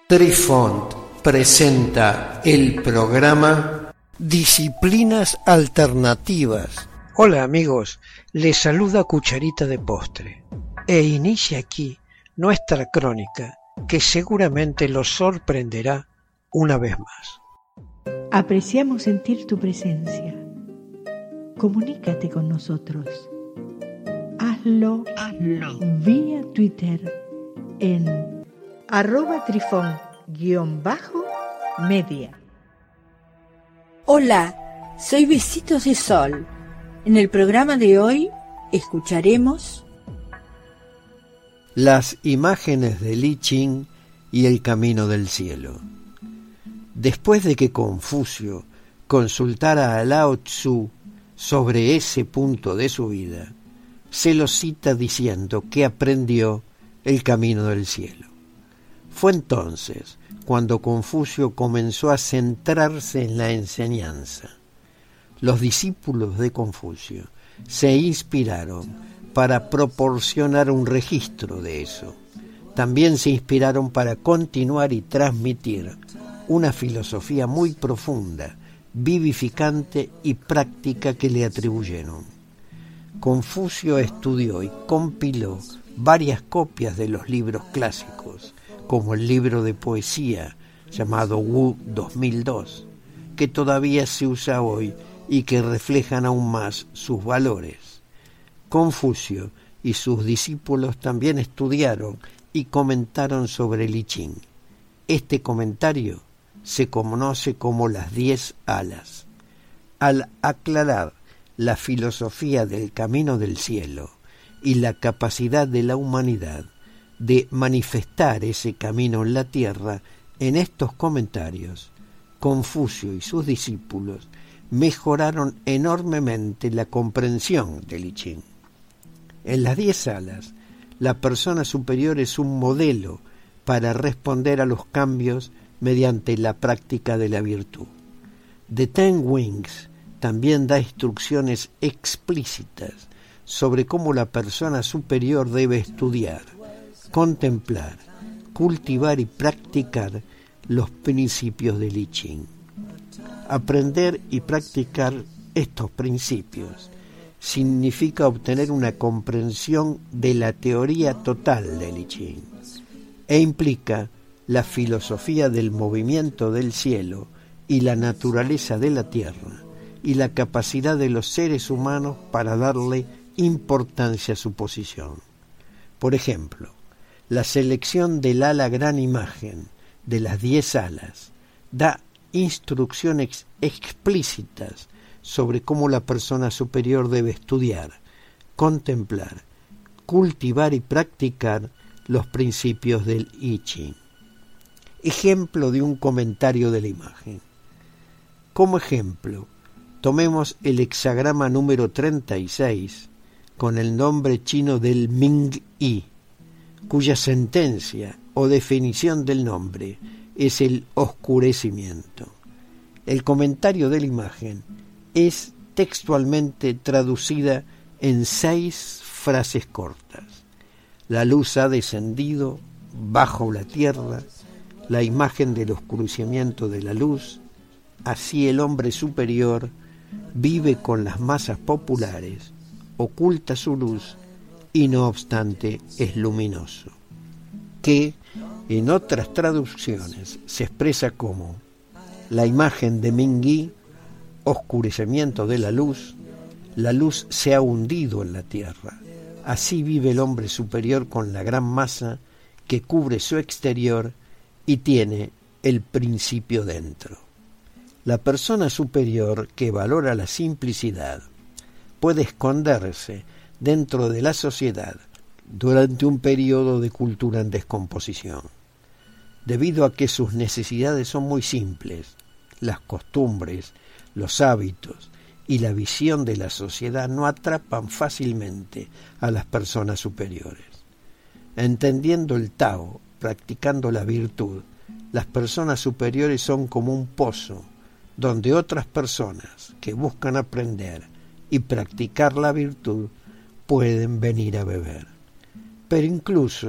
Trifont presenta el programa Disciplinas Alternativas. Hola amigos, les saluda Cucharita de Postre e inicia aquí nuestra crónica que seguramente los sorprenderá una vez más. Apreciamos sentir tu presencia. Comunícate con nosotros. Hazlo vía Twitter en @trifon_media. Hola, soy Besitos de Sol. En el programa de hoy escucharemos las imágenes de Li Qing y el camino del cielo. Después de que Confucio consultara a Lao Tzu sobre ese punto de su vida, se lo cita diciendo que aprendió el camino del cielo. Fue entonces cuando Confucio comenzó a centrarse en la enseñanza. Los discípulos de Confucio se inspiraron para proporcionar un registro de eso. También se inspiraron para continuar y transmitir una filosofía muy profunda, vivificante y práctica que le atribuyeron. Confucio estudió y compiló varias copias de los libros clásicos, como el libro de poesía llamado Wu 2002, que todavía se usa hoy y que reflejan aún más sus valores. Confucio y sus discípulos también estudiaron y comentaron sobre Li Qing. Este comentario se conoce como las 10 alas. Al aclarar la filosofía del camino del cielo y la capacidad de la humanidad de manifestar ese camino en la tierra, en estos comentarios, Confucio y sus discípulos mejoraron enormemente la comprensión de Li Qing. En las 10 alas, la persona superior es un modelo para responder a los cambios mediante la práctica de la virtud. The Ten Wings también da instrucciones explícitas sobre cómo la persona superior debe estudiar, contemplar, cultivar y practicar los principios de Li Qing. Aprender y practicar estos principios significa obtener una comprensión de la teoría total de Li Qing e implica la filosofía del movimiento del cielo y la naturaleza de la tierra y la capacidad de los seres humanos para darle importancia a su posición. Por ejemplo, la selección del ala gran imagen de las 10 alas da instrucciones explícitas sobre cómo la persona superior debe estudiar, contemplar, cultivar y practicar los principios del I Ching. Ejemplo de un comentario de la imagen. Como ejemplo, tomemos el hexagrama número 36 con el nombre chino del Ming-Yi, cuya sentencia o definición del nombre es el oscurecimiento. El comentario de la imagen es textualmente traducida en 6 frases cortas. La luz ha descendido bajo la tierra, la imagen del oscurecimiento de la luz, así el hombre superior vive con las masas populares, oculta su luz y no obstante es luminoso, que en otras traducciones se expresa como la imagen de Ming-Yi, oscurecimiento de la luz se ha hundido en la tierra, así vive el hombre superior con la gran masa que cubre su exterior y tiene el principio dentro. La persona superior que valora la simplicidad puede esconderse dentro de la sociedad durante un periodo de cultura en descomposición. Debido a que sus necesidades son muy simples, las costumbres, los hábitos y la visión de la sociedad no atrapan fácilmente a las personas superiores. Entendiendo el Tao, practicando la virtud, las personas superiores son como un pozo donde otras personas que buscan aprender y practicar la virtud pueden venir a beber. Pero incluso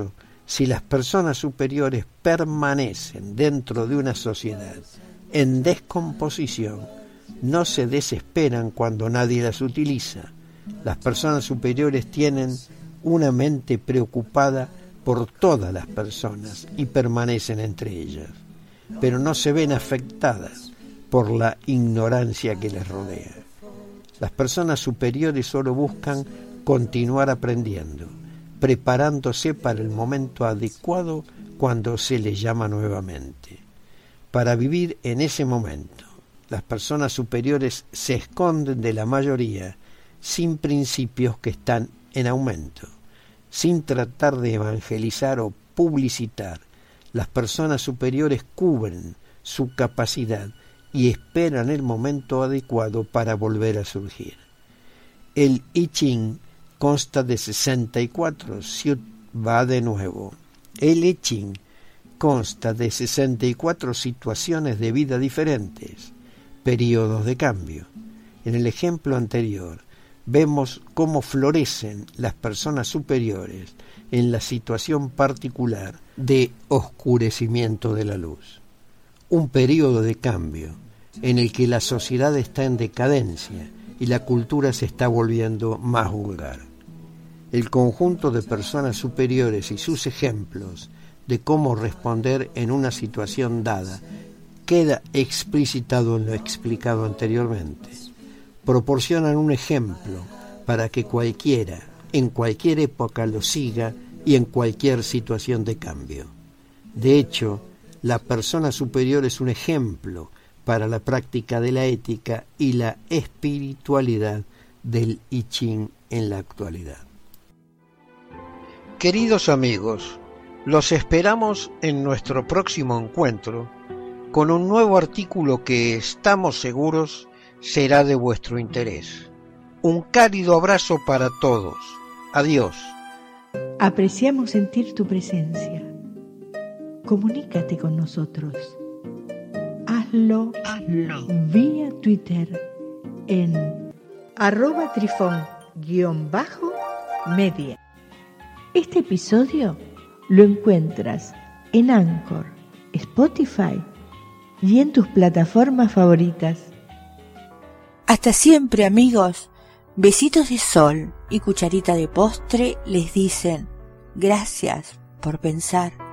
Si las personas superiores permanecen dentro de una sociedad en descomposición, no se desesperan cuando nadie las utiliza. Las personas superiores tienen una mente preocupada por todas las personas y permanecen entre ellas, pero no se ven afectadas por la ignorancia que les rodea. Las personas superiores solo buscan continuar aprendiendo, preparándose para el momento adecuado cuando se les llama nuevamente. Para vivir en ese momento, las personas superiores se esconden de la mayoría sin principios que están en aumento. Sin tratar de evangelizar o publicitar, las personas superiores cubren su capacidad y esperan el momento adecuado para volver a surgir. El I Ching consta de 64, va de nuevo. El I Ching consta de 64 situaciones de vida diferentes, periodos de cambio. En el ejemplo anterior, vemos cómo florecen las personas superiores en la situación particular de oscurecimiento de la luz. Un periodo de cambio en el que la sociedad está en decadencia y la cultura se está volviendo más vulgar. El conjunto de personas superiores y sus ejemplos de cómo responder en una situación dada queda explicitado en lo explicado anteriormente. Proporcionan un ejemplo para que cualquiera, en cualquier época, lo siga y en cualquier situación de cambio. De hecho, la persona superior es un ejemplo para la práctica de la ética y la espiritualidad del I Ching en la actualidad. Queridos amigos, los esperamos en nuestro próximo encuentro con un nuevo artículo que estamos seguros será de vuestro interés. Un cálido abrazo para todos. Adiós. Apreciamos sentir tu presencia. Comunícate con nosotros. Hazlo vía Twitter en @trifón_media. Este episodio lo encuentras en Anchor, Spotify y en tus plataformas favoritas. Hasta siempre, amigos. Besitos de sol y cucharita de postre les dicen gracias por pensar.